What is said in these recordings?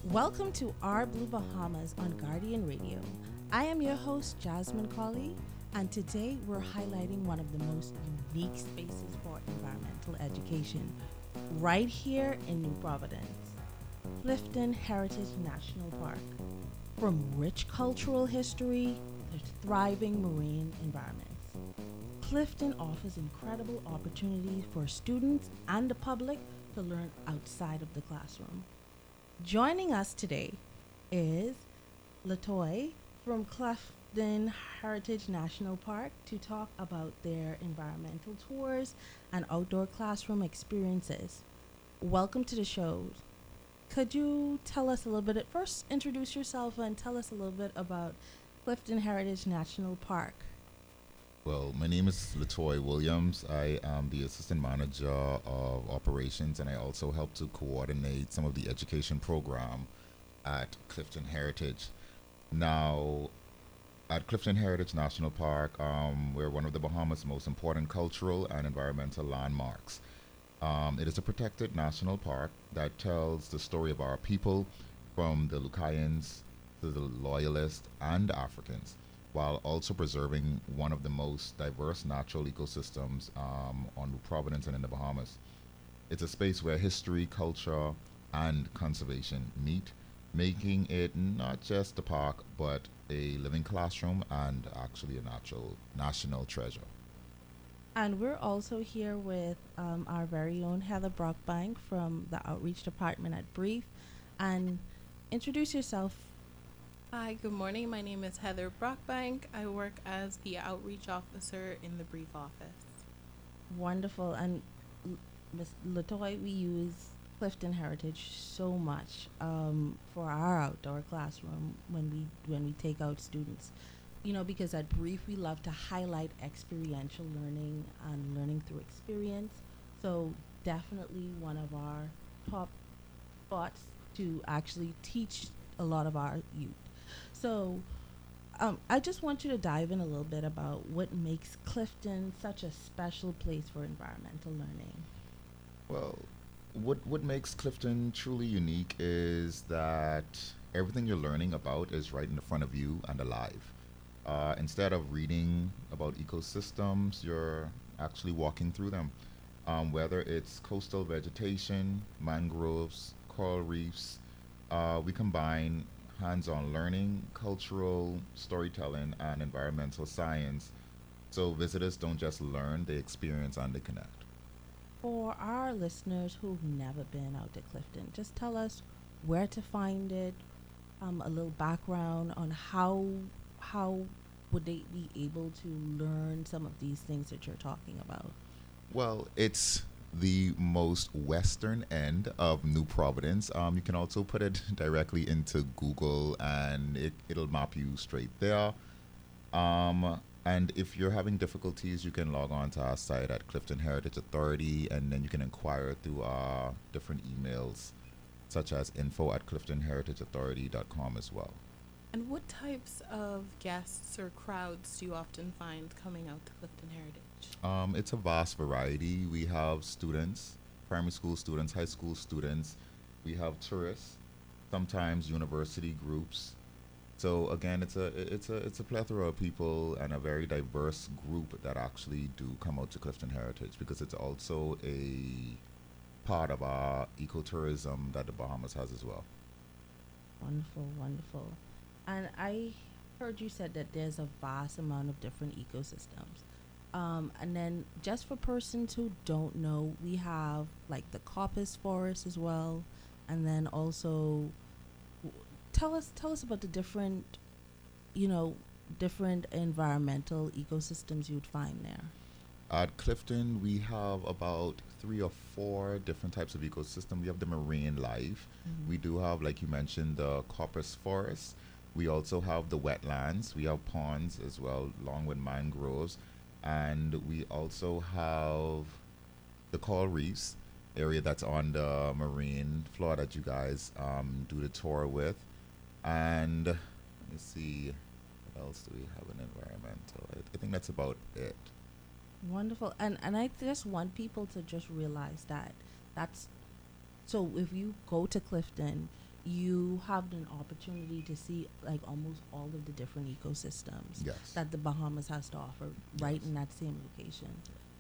Welcome to Our Blue Bahamas on Guardian Radio. I am your host, Jasmine Colley, and today we're highlighting one of the most unique spaces for environmental education right here in New Providence, Clifton Heritage National Park. From rich cultural history to thriving marine environments, Clifton offers incredible opportunities for students and the public to learn outside of the classroom. Joining us today is Latoy from Clifton Heritage National Park to talk about their environmental tours and outdoor classroom experiences. Welcome to the show. Could you tell us a little bit, first introduce yourself and tell us a little bit about Clifton Heritage National Park? Well, my name is Latoy Williams. I am the assistant manager of operations, and I also help to coordinate some of the education program at Clifton Heritage. Now, at Clifton Heritage National Park, we're one of the Bahamas' most important cultural and environmental landmarks. It is a protected national park that tells the story of our people, from the Lucayans to the Loyalists and Africans, while also preserving one of the most diverse natural ecosystems on New Providence and in the Bahamas. It's a space where history, culture, and conservation meet, making it not just a park, but a living classroom and actually a natural national treasure. And we're also here with our very own Heather Brockbank from the Outreach Department at Brief. And introduce yourself. Hi, good morning. My name is Heather Brockbank. I work as the outreach officer in the Brief office. Wonderful. And Ms. Latoy, we use Clifton Heritage so much for our outdoor classroom when we take out students. You know, because at Brief we love to highlight experiential learning and learning through experience. So definitely one of our top spots to actually teach a lot of our youth. So I just want you to dive in a little bit about what makes Clifton such a special place for environmental learning. Well, what makes Clifton truly unique is that everything you're learning about is right in the front of you and alive. Instead of reading about ecosystems, you're actually walking through them. Whether it's coastal vegetation, mangroves, coral reefs, we combine hands-on learning, cultural storytelling, and environmental science. So visitors don't just learn, they experience and they connect. For our listeners who've never been out to Clifton, just tell us where to find it, a little background on how would they be able to learn some of these things that you're talking about. Well, it's the most western end of New Providence. You can also put it directly into Google and it'll map you straight there. And if you're having difficulties, you can log on to our site at Clifton Heritage Authority, and then you can inquire through our different emails, such as info@cliftonheritageauthority.com as well. And what types of guests or crowds do you often find coming out to Clifton Heritage? It's a vast variety. We have students, primary school students, high school students. We have tourists, sometimes university groups. So again, it's a plethora of people and a very diverse group that actually do come out to Clifton Heritage, because it's also a part of our ecotourism that the Bahamas has as well. Wonderful, wonderful. And I heard you said that there's a vast amount of different ecosystems. And then just for persons who don't know, we have like the coppice forest as well. And then also tell us about the different environmental ecosystems you'd find there. At Clifton, we have about 3 or 4 different types of ecosystem. We have the marine life. Mm-hmm. We do have, like you mentioned, the coppice forest. We also have the wetlands. We have ponds as well, along with mangroves. And we also have the coral reefs area that's on the marine floor that you guys do the tour with. And let me see, what else do we have in environmental? I think that's about it. Wonderful. And I just want people to just realize that that's so if you go to Clifton, you have an opportunity to see like almost all of the different ecosystems Yes. that the Bahamas has to offer right Yes. in that same location.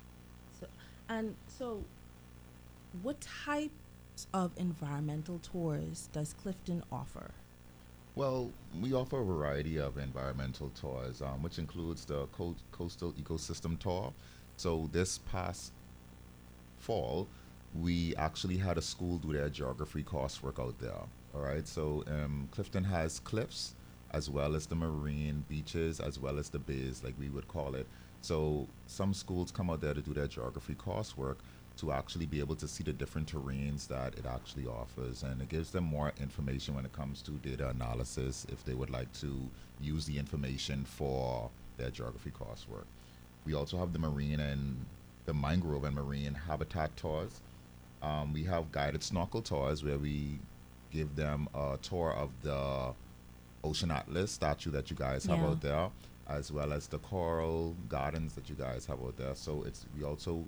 So, what types of environmental tours does Clifton offer? Well, we offer a variety of environmental tours, which includes the coastal ecosystem tour. So this past fall, we actually had a school do their geography coursework out there. All right, so Clifton has cliffs as well as the marine beaches as well as the bays, like we would call it. So some schools come out there to do their geography coursework to actually be able to see the different terrains that it actually offers, and it gives them more information when it comes to data analysis if they would like to use the information for their geography coursework. We also have the marine and the mangrove and marine habitat tours. We have guided snorkel tours where we give them a tour of the Ocean Atlas statue that you guys have Yeah. out there, as well as the coral gardens that you guys have out there. So we also,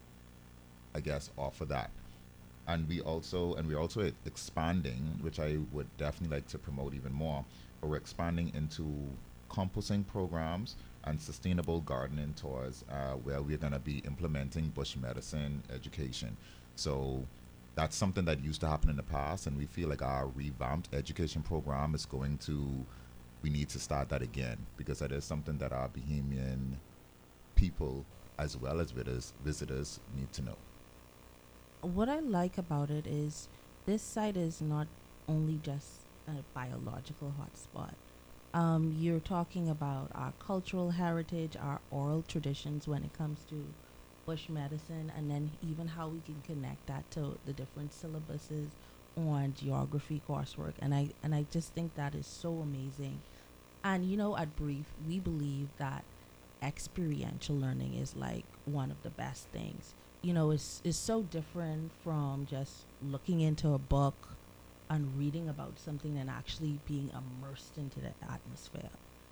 I guess, offer that. And we're also expanding, which I would definitely like to promote even more. But we're expanding into composting programs and sustainable gardening tours, where we're going to be implementing bush medicine education. So that's something that used to happen in the past, and we feel like our revamped education program is we need to start that again, because that is something that our Bahamian people as well as visitors need to know. What I like about it is this site is not only just a biological hotspot. You're talking about our cultural heritage, our oral traditions when it comes to bush medicine, and then even how we can connect that to the different syllabuses on geography coursework. And I just think that is so amazing. And at Brief, we believe that experiential learning is like one of the best things. It's so different from just looking into a book and reading about something and actually being immersed into the atmosphere.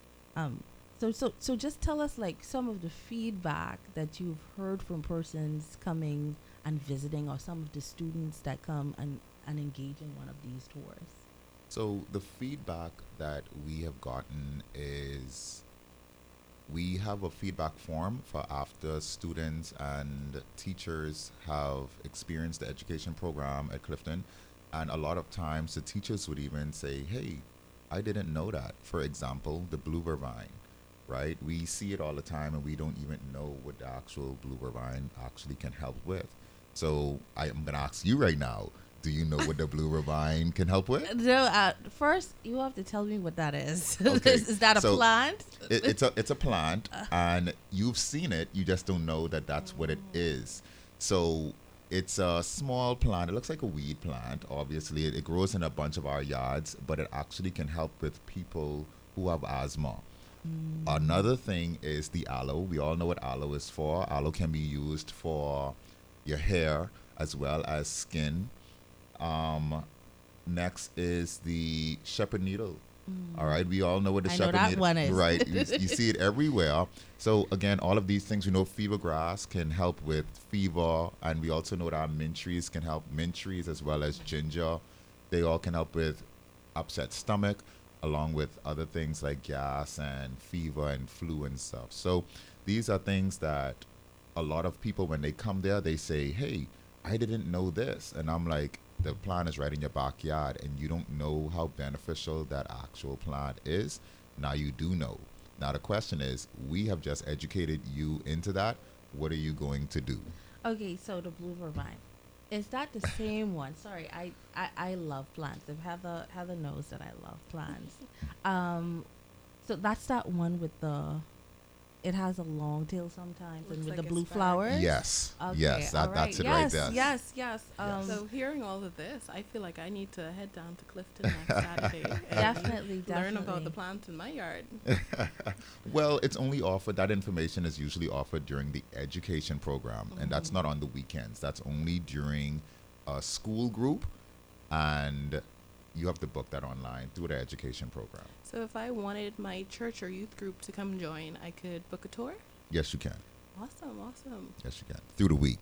So just tell us like some of the feedback that you've heard from persons coming and visiting, or some of the students that come and engage in one of these tours. So the feedback that we have gotten is we have a feedback form for after students and teachers have experienced the education program at Clifton. And a lot of times the teachers would even say, hey, I didn't know that. For example, the blue vervine, right? We see it all the time and we don't even know what the actual blue vervine actually can help with. So I'm going to ask you right now, do you know what the blue vervine can help with? No, first you have to tell me what that is. Okay, Is that a so plant? It's a plant, and you've seen it. You just don't know that that's what it is. So it's a small plant. It looks like a weed plant. Obviously, it grows in a bunch of our yards, but it actually can help with people who have asthma. Another thing is the aloe. We all know what aloe is for. Aloe can be used for your hair as well as skin. Next is the shepherd needle. All right, we all know what the I know shepherd that needle one is. Right, you see it everywhere. So again, all of these things, we know fever grass can help with fever, and we also know that our mint trees can help. Mint trees as well as ginger, they all can help with upset stomach, along with other things like gas and fever and flu and stuff. So these are things that a lot of people, when they come there, they say, hey, I didn't know this. And I'm like, the plant is right in your backyard and you don't know how beneficial that actual plant is. Now you do know. Now the question is, we have just educated you into that. What are you going to do? Okay, so the blue vervine. Is that the same one? Sorry, I love plants. If Heather knows that I love plants. So that's that one with it has a long tail sometimes, and Looks with like the a blue spark. flowers. Yes. Okay, Yes, all right. that's it yes, right there. Yes, yes. So hearing all of this, I feel like I need to head down to Clifton next Saturday and Definitely, learn about definitely. the plants in my yard. Well, it's only offered, that information is usually offered during the education program, and that's not on the weekends. That's only during a school group, and you have to book that online through the education program. So if I wanted my church or youth group to come join, I could book a tour? Yes, you can. Awesome, awesome. Yes, you can. Through the week.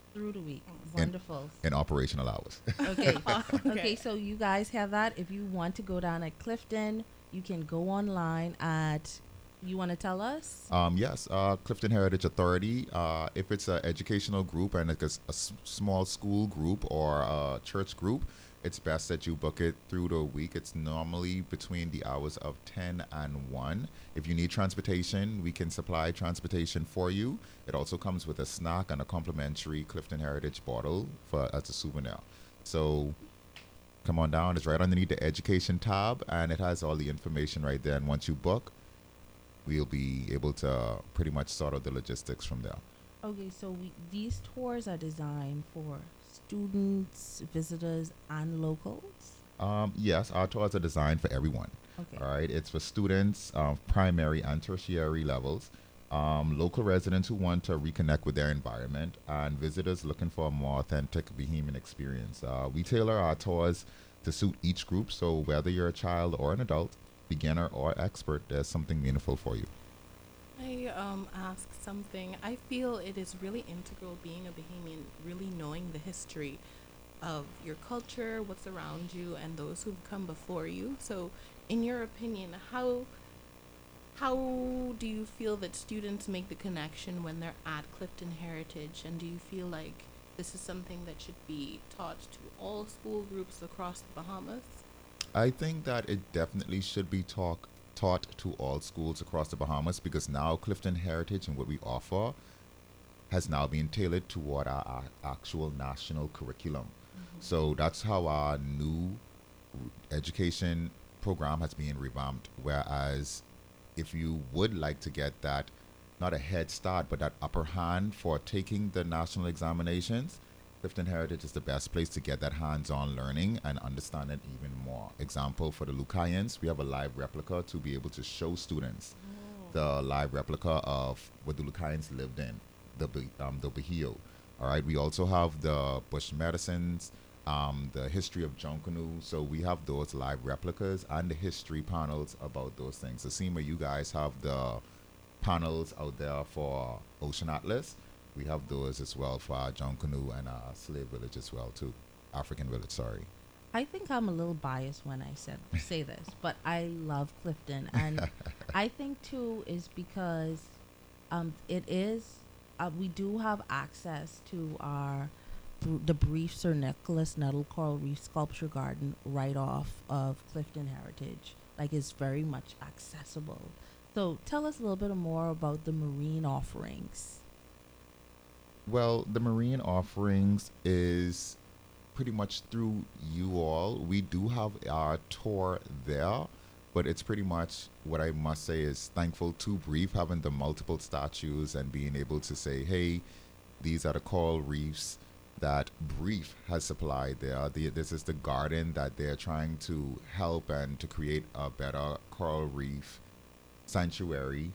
Through the week. in, Wonderful. in operational hours. Okay. Okay. Okay, so you guys have that. If you want to go down at Clifton, you can go online at, you want to tell us? Yes, Clifton Heritage Authority. If it's an educational group and it's a small school group or a church group, it's best that you book it through the week. It's normally between the hours of 10 and 1. If you need transportation, we can supply transportation for you. It also comes with a snack and a complimentary Clifton Heritage bottle for as a souvenir. So come on down. It's right underneath the education tab, and it has all the information right there. And once you book, we'll be able to pretty much sort out the logistics from there. Okay, so these tours are designed for students, visitors, and locals? Yes, our tours are designed for everyone. Okay. All right, it's for students, primary and tertiary levels, local residents who want to reconnect with their environment, and visitors looking for a more authentic Bahamian experience. We tailor our tours to suit each group, so whether you're a child or an adult, beginner or expert, there's something meaningful for you. I ask something. I feel it is really integral being a Bahamian, really knowing the history of your culture, what's around you, and those who've come before you. So, in your opinion, how do you feel that students make the connection when they're at Clifton Heritage, and do you feel like this is something that should be taught to all school groups across the Bahamas? I think that it definitely should be taught to all schools across the Bahamas because now Clifton Heritage and what we offer has now been tailored toward our actual national curriculum. So that's how our new education program has been revamped. Whereas if you would like to get that, not a head start, but that upper hand for taking the national examinations, Clifton Heritage is the best place to get that hands-on learning and understand it even more. Example, for the Lucayans, we have a live replica to be able to show students the live replica of what the Lucayans lived in, the Bahio. All right, we also have the bush medicines, the history of Jonkanu. So we have those live replicas and the history panels about those things. So Seema, you guys have the panels out there for Ocean Atlas. We have those as well for our Jonkanu and our slave village as well too. African village, sorry. I think I'm a little biased when I say this, but I love Clifton, and I think too is because it is we do have access to the brief Sir Nicholas Nettle Coral Reef Sculpture Garden right off of Clifton Heritage. Like, it's very much accessible. So tell us a little bit more about the marine offerings. Well, the marine offerings is pretty much through you all. We do have our tour there, but it's pretty much what I must say is thankful to Brief having the multiple statues and being able to say, hey, these are the coral reefs that Brief has supplied there. This is the garden that they're trying to help and to create a better coral reef sanctuary.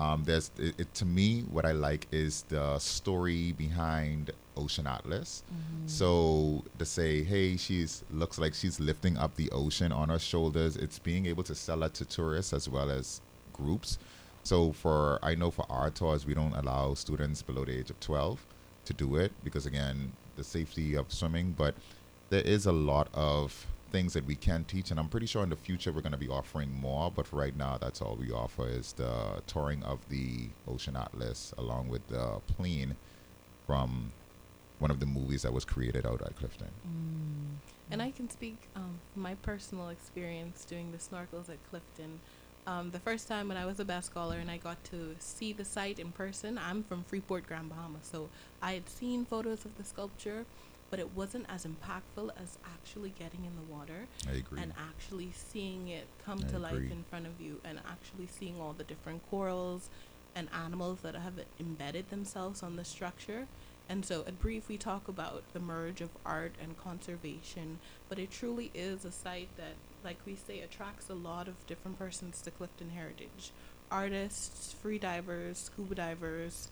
To me, what I like is the story behind Ocean Atlas. So to say, hey, looks like she's lifting up the ocean on her shoulders. It's being able to sell that to tourists as well as groups. So I know for our tours, we don't allow students below the age of 12 to do it because, again, the safety of swimming. But there is a lot of things that we can teach, and I'm pretty sure in the future we're going to be offering more, but for right now that's all we offer is the touring of the Ocean Atlas along with the plane from one of the movies that was created out at Clifton. And I can speak from my personal experience doing the snorkels at Clifton. The first time when I was a bass scholar and I got to see the site in person, I'm from Freeport, Grand Bahama, so I had seen photos of the sculpture, but it wasn't as impactful as actually getting in the water. I agree. And actually seeing it come to life in front of you and actually seeing all the different corals and animals that have embedded themselves on the structure. And so at Brief, we talk about the merge of art and conservation, but it truly is a site that, like we say, attracts a lot of different persons to Clifton Heritage. Artists, free divers, scuba divers,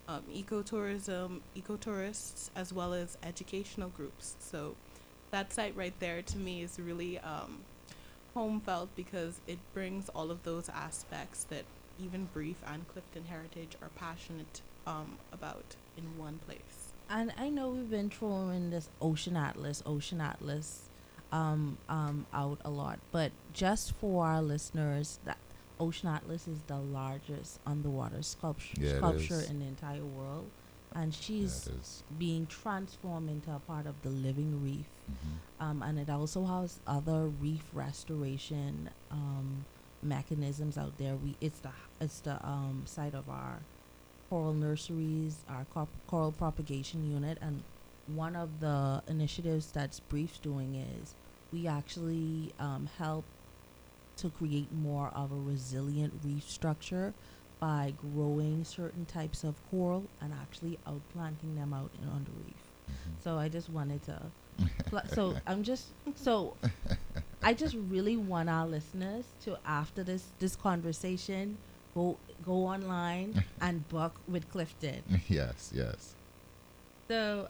ecotourists, as well as educational groups. So that site right there to me is really home felt because it brings all of those aspects that even Brief and Clifton Heritage are passionate about in one place. And I know we've been throwing this Ocean Atlas, out a lot, but just for our listeners, that Ocean Atlas is the largest underwater Yeah, it sculpture is. in the entire world, and Yeah, she's it is. being transformed into a part of the living reef. Mm-hmm. And it also has other reef restoration mechanisms out there. It's the site of our coral nurseries, our coral propagation unit, and one of the initiatives that's Brief's doing is we actually help to create more of a resilient reef structure by growing certain types of coral and actually outplanting them out on the reef. So I just wanted to. So I'm just so I just really want our listeners to, after this conversation, go online and book with Clifton. Yes, yes. So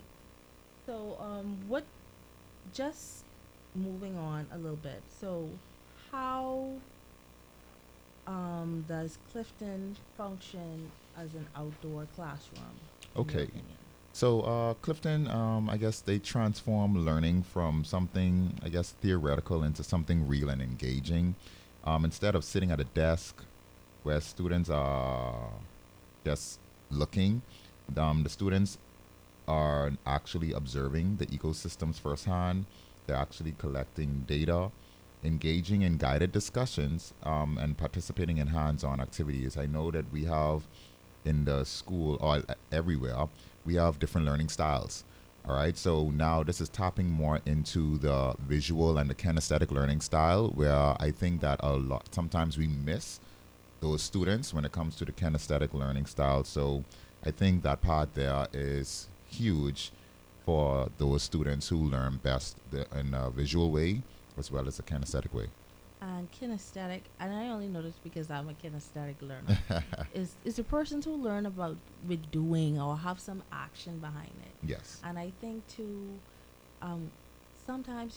what? Just moving on a little bit. So how does Clifton function as an outdoor classroom? In your Okay. opinion? So, Clifton, I guess they transform learning from something, I guess, theoretical into something real and engaging. Instead of sitting at a desk where students are just looking, the students are actually observing the ecosystems firsthand. They're actually collecting data, engaging in guided discussions, and participating in hands on activities. I know that we have in the school or everywhere, we have different learning styles. All right, so now this is tapping more into the visual and the kinesthetic learning style, where I think that a lot sometimes we miss those students when it comes to the kinesthetic learning style. So I think that part there is huge for those students who learn best in a visual way as well as a kinesthetic way. And kinesthetic, and I only know this because I'm a kinesthetic learner, is the persons who learn about with doing or have some action behind it. Yes. And I think too, um, sometimes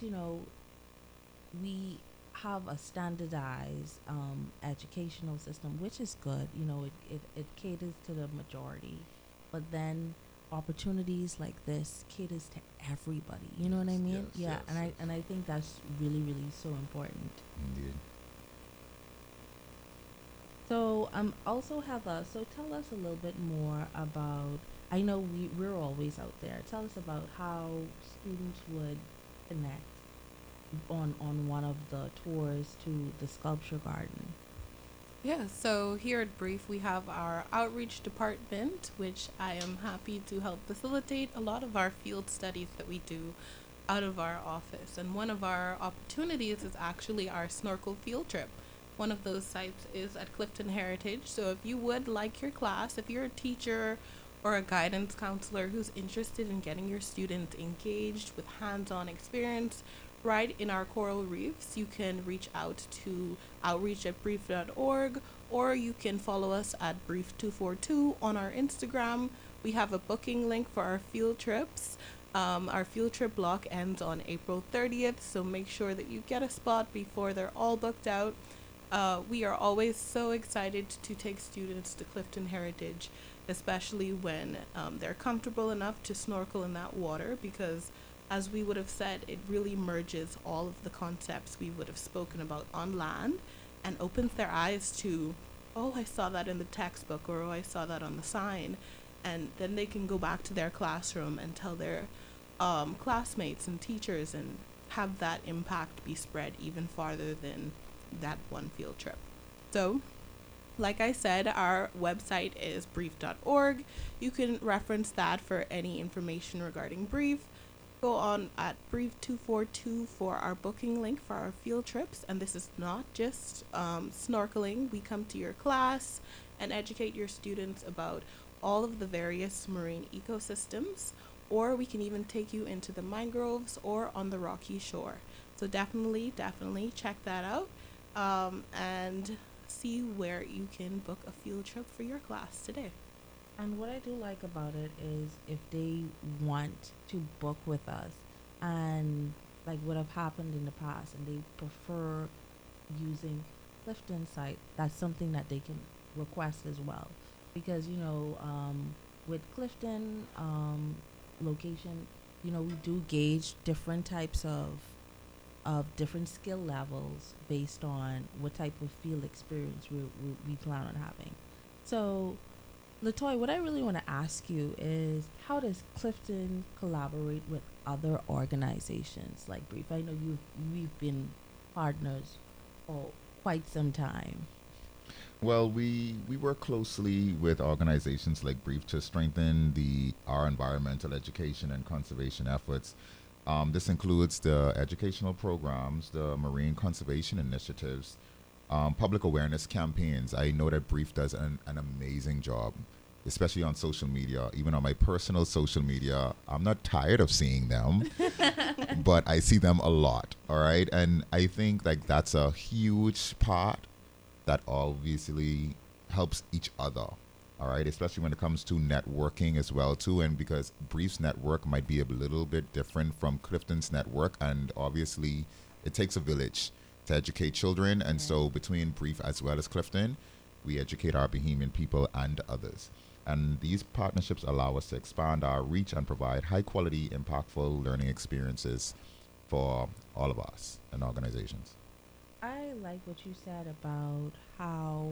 we have a standardized educational system, which is good. It caters to the majority, but then opportunities like this caters to everybody. You know what I mean? Yes, Yeah, yes, and I yes. and I think that's really really so important. Indeed. So also Heather, so tell us a little bit more about. I know we're always out there. Tell us about how students would connect on one of the tours to the sculpture garden. Yeah, so here at Brief, we have our outreach department, which I am happy to help facilitate a lot of our field studies that we do out of our office. And one of our opportunities is actually our snorkel field trip. One of those sites is at Clifton Heritage. So if you would like your class, if you're a teacher or a guidance counselor who's interested in getting your students engaged with hands-on experience right in our coral reefs, you can reach out to outreach@brief.org, or you can follow us at brief242 on our Instagram. We have a booking link for our field trips. Our field trip block ends on April 30th, so make sure that you get a spot before they're all booked out. We are always so excited to take students to Clifton Heritage, especially when they're comfortable enough to snorkel in that water, because as we would have said, it really merges all of the concepts we would have spoken about on land and opens their eyes to, oh, I saw that in the textbook, or oh, I saw that on the sign. And then they can go back to their classroom and tell their classmates and teachers and have that impact be spread even farther than that one field trip. So, like I said, our website is brief.org. You can reference that for any information regarding Brief. Go on at Brief242 for our booking link for our field trips. And this is not just snorkeling. We come to your class and educate your students about all of the various marine ecosystems, or we can even take you into the mangroves or on the rocky shore. So definitely check that out and see where you can book a field trip for your class today. And what I do like about it is if they want to book with us and like what have happened in the past and they prefer using Clifton site, that's something that they can request as well. Because, with Clifton location, we do gauge different types of different skill levels based on what type of field experience we plan on having. So, Latoy, what I really want to ask you is, how does Clifton collaborate with other organizations like Brief? I know we've been partners for quite some time. Well, we work closely with organizations like Brief to strengthen our environmental education and conservation efforts. This includes the educational programs, the marine conservation initiatives, public awareness campaigns. I know that Brief does an amazing job, especially on social media. Even on my personal social media, I'm not tired of seeing them, but I see them a lot. All right, and I think like that's a huge part that obviously helps each other. All right, especially when it comes to networking as well too, and because Brief's network might be a little bit different from Clifton's network, and obviously it takes a village to educate children, and so between Brief as well as Clifton, we educate our Bahamian people and others. And these partnerships allow us to expand our reach and provide high quality, impactful learning experiences for all of us and organizations. I like what you said about how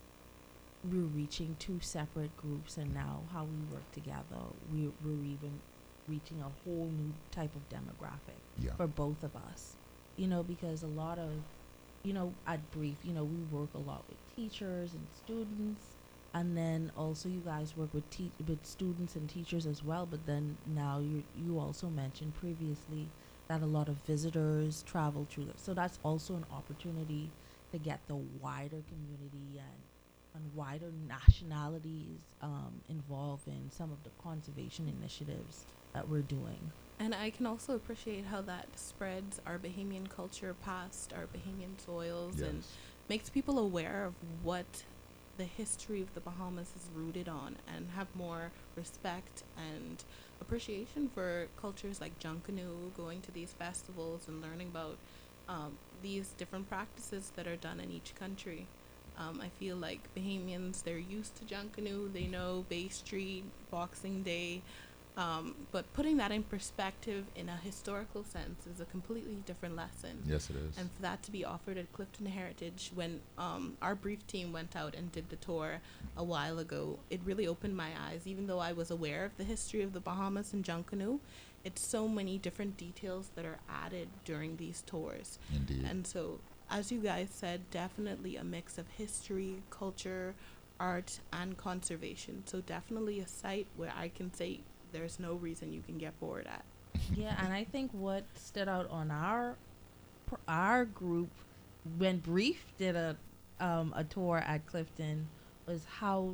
we're reaching two separate groups, and now how we work together. We're even reaching a whole new type of demographic Yeah. for both of us. Because a lot of, at Brief, we work a lot with teachers and students, and then also you guys work with with students and teachers as well. But then now you also mentioned previously that a lot of visitors travel through this, so that's also an opportunity to get the wider community and wider nationalities involved in some of the conservation initiatives that we're doing. And I can also appreciate how that spreads our Bahamian culture past our Bahamian soils and Yes. makes people aware of what the history of the Bahamas is rooted on, and have more respect and appreciation for cultures like Junkanoo, going to these festivals and learning about these different practices that are done in each country. I feel like Bahamians, they're used to Junkanoo, they know Bay Street, Boxing Day, but putting that in perspective in a historical sense is a completely different lesson. Yes, it is. And for that to be offered at Clifton Heritage, when our Brief team went out and did the tour a while ago, it really opened my eyes. Even though I was aware of the history of the Bahamas and Junkanoo, it's so many different details that are added during these tours. Indeed. And so, as you guys said, definitely a mix of history, culture, art, and conservation. So definitely a site where I can say there's no reason you can get bored at. Yeah, and I think what stood out on our group when Brief did a tour at Clifton was how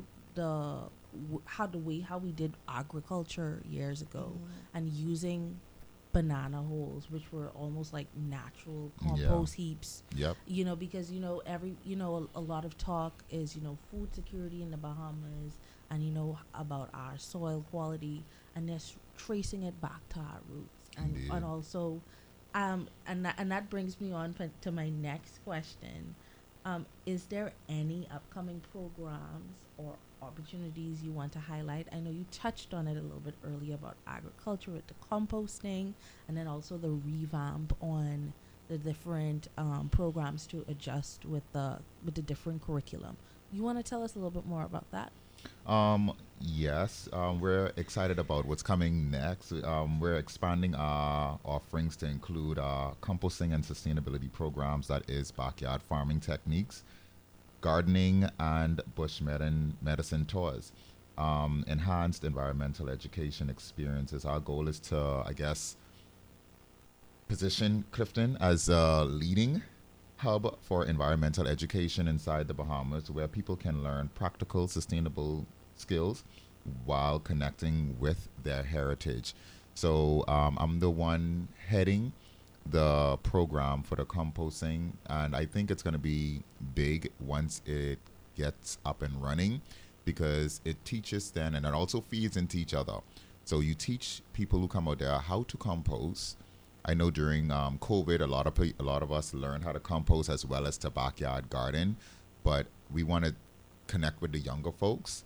we did agriculture years ago, and using banana holes, which were almost like natural compost heaps. Yep. Because a lot of talk is food security in the Bahamas, and about our soil quality, and just tracing it back to our roots, Indeed. and also and that brings me on to my next question. Is there any upcoming programs or opportunities you want to highlight? I know you touched on it a little bit earlier about agriculture with the composting, and then also the revamp on the different programs to adjust with the different curriculum. You want to tell us a little bit more about that? Yes, we're excited about what's coming next. We're expanding our offerings to include composting and sustainability programs, that is backyard farming techniques, gardening, and bush medicine tours. Enhanced environmental education experiences. Our goal is to, I guess, position Clifton as a leading hub for environmental education inside the Bahamas, where people can learn practical, sustainable skills while connecting with their heritage. So I'm the one heading the program for the composting, and I think it's going to be big once it gets up and running, because it teaches then, and it also feeds into each other. So you teach people who come out there how to compost. I know during COVID, a lot of us learned how to compost as well as to backyard garden, but we want to connect with the younger folks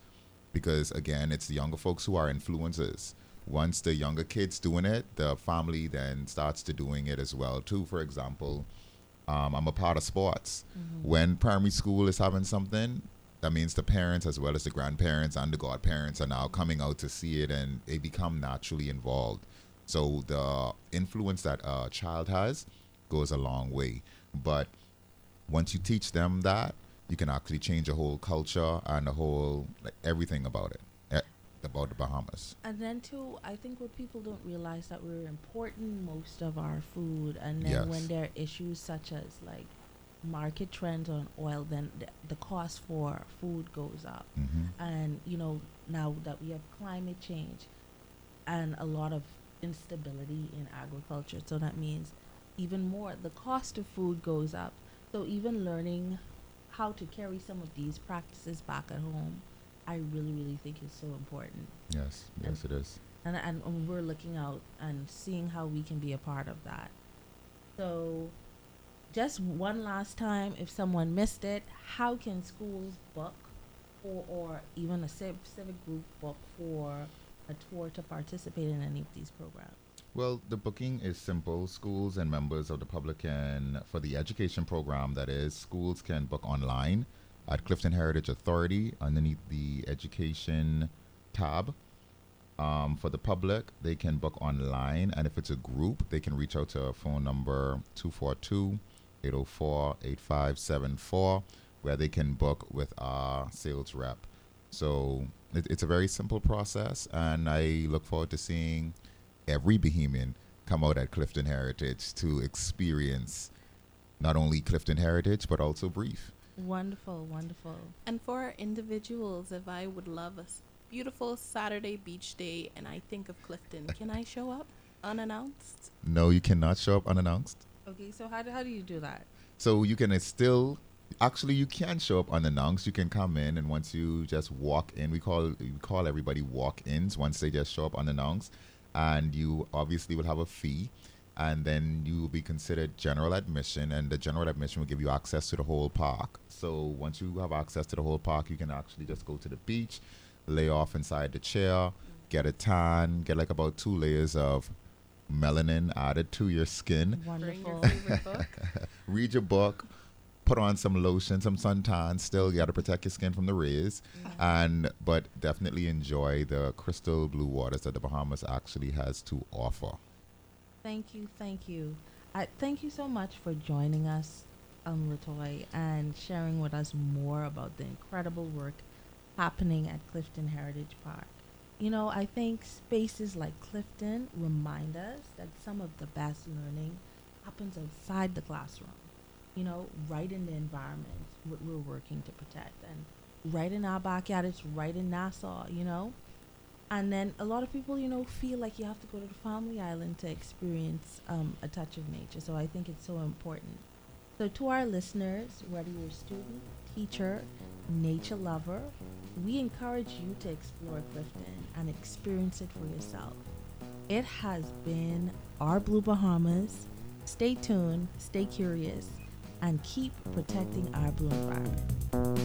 because again, it's the younger folks who are influencers. Once the younger kids doing it, the family then starts to doing it as well too. For example, I'm a part of sports. When primary school is having something, that means the parents as well as the grandparents and the godparents are now coming out to see it, and they become naturally involved. So the influence that a child has goes a long way. But once you teach them that, you can actually change a whole culture and a whole, like, everything about it, about the Bahamas. And then too, I think what people don't realize that we're importing most of our food, and then Yes. when there are issues such as like market trends on oil, then the cost for food goes up. And now that we have climate change and a lot of instability in agriculture, so that means even more the cost of food goes up. So even learning how to carry some of these practices back at home, I really, really think is so important. Yes, yes, it is. And we're looking out and seeing how we can be a part of that. So just one last time, if someone missed it, how can schools book or even a civic group book for a tour to participate in any of these programs? Well, the booking is simple. Schools and members of the public can, for the education program, that is, schools can book online at Clifton Heritage Authority underneath the education tab. For the public, they can book online, and if it's a group, they can reach out to a phone number 242-804-8574, where they can book with our sales rep. So it's a very simple process, and I look forward to seeing every Bahamian come out at Clifton Heritage to experience not only Clifton Heritage, but also Brief. Wonderful, wonderful. And for our individuals, if I would love a beautiful Saturday beach day and I think of Clifton, can I show up unannounced? No, you cannot show up unannounced. Okay, so how do you do that? So you can actually, you can show up unannounced. You can come in, and once you just walk in, we call everybody walk-ins once they just show up unannounced. And you obviously will have a fee, and then you will be considered general admission, and the general admission will give you access to the whole park. So once you have access to the whole park, you can actually just go to the beach, lay off inside the chair, get a tan, get like about 2 layers of melanin added to your skin, Bring your Wonderful. favorite book. read your book, put on some lotion, some suntan. Still, you got to protect your skin from the rays, but definitely enjoy the crystal blue waters that the Bahamas actually has to offer. Thank you, thank you. Thank you so much for joining us, Latoy, and sharing with us more about the incredible work happening at Clifton Heritage Park. I think spaces like Clifton remind us that some of the best learning happens outside the classroom, right in the environment we're working to protect. And right in our backyard, it's right in Nassau, And then a lot of people, feel like you have to go to the Family Island to experience a touch of nature. So I think it's so important. So to our listeners, whether you're a student, teacher, nature lover, we encourage you to explore Clifton and experience it for yourself. It has been Our Blue Bahamas. Stay tuned, stay curious, and keep protecting our blue environment.